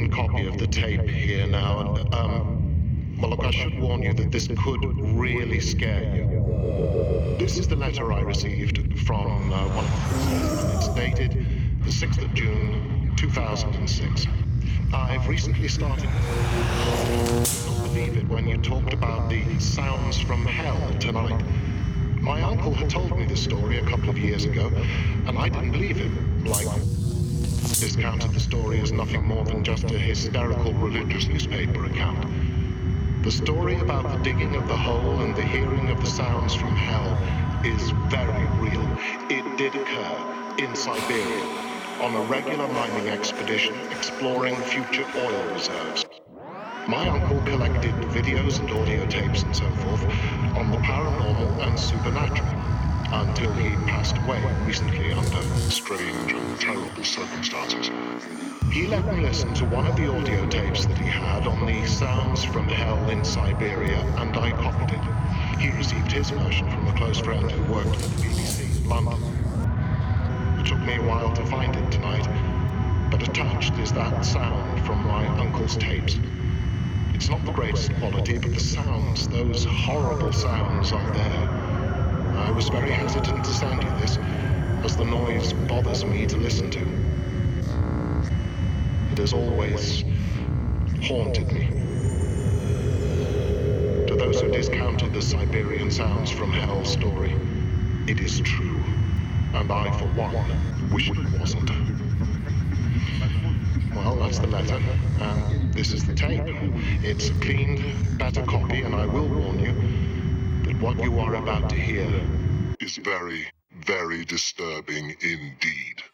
copy of the tape here now, and, well, look, I should warn you that this could really scare you. This is the letter I received from one of the prisoners, and it's dated the 6th of June, 2006. I've recently started. I couldn't believe it when you talked about the sounds from hell tonight. My uncle had told me this story a couple of years ago, and I didn't believe him. Discounted the story as nothing more than just a hysterical religious newspaper account. The story about the digging of the hole and the hearing of the sounds from hell is very real. It did occur in Siberia on a regular mining expedition exploring future oil reserves. My uncle collected videos and audio tapes and so forth on the paranormal and supernatural until he passed away recently under strange and terrible circumstances. He let me listen to one of the audio tapes that he had on the sounds from hell in Siberia, and I copied it. He received his version from a close friend who worked for the BBC in London. It took me a while to find it tonight, but attached is that sound from my uncle's tapes. It's not the greatest quality, but the sounds, those horrible sounds, are there. I was very hesitant to send you this, as the noise bothers me to listen to. It has always haunted me. To those who discounted the Siberian sounds from hell story, it is true, and I, for one, wish it wasn't. Well, that's the letter, and this is the tape. It's a cleaned, better copy, and I will warn you that what you are about to hear is very, very disturbing indeed.